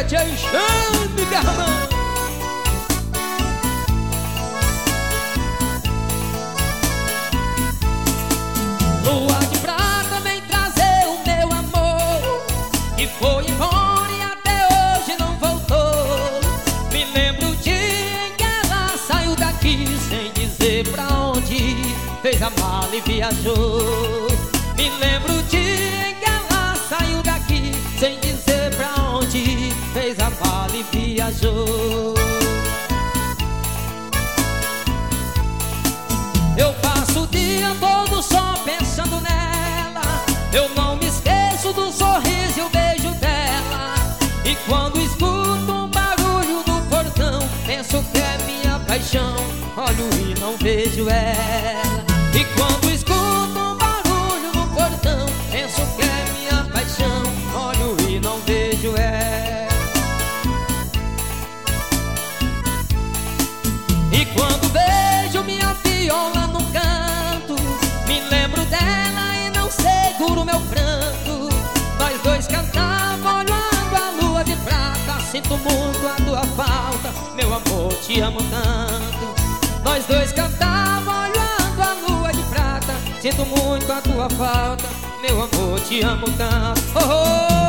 Tia Enxame derramando. Lua de prata vem trazer o meu amor, que foi embora e até hoje não voltou. Me lembro o dia em que ela saiu daqui sem dizer pra onde, fez a mala e viajou. Me lembro o dia em que ela saiu daqui sem dizer pra onde, fez a mala e viajou. Eu passo o dia todo só pensando nela, eu não me esqueço do sorriso e o beijo dela. E quando escuto um barulho no portão, penso que é minha paixão, olho e não vejo ela. E quando escuto um barulho no portão, penso que é minha paixão, olho e não vejo ela. E quando vejo minha viola no canto, me lembro dela e não seguro meu pranto. Nós dois cantavam olhando a lua de prata, sinto muito a tua falta, meu amor, te amo tanto. Nós dois cantavam olhando a lua de prata, sinto muito a tua falta, meu amor, te amo tanto. Oh, oh.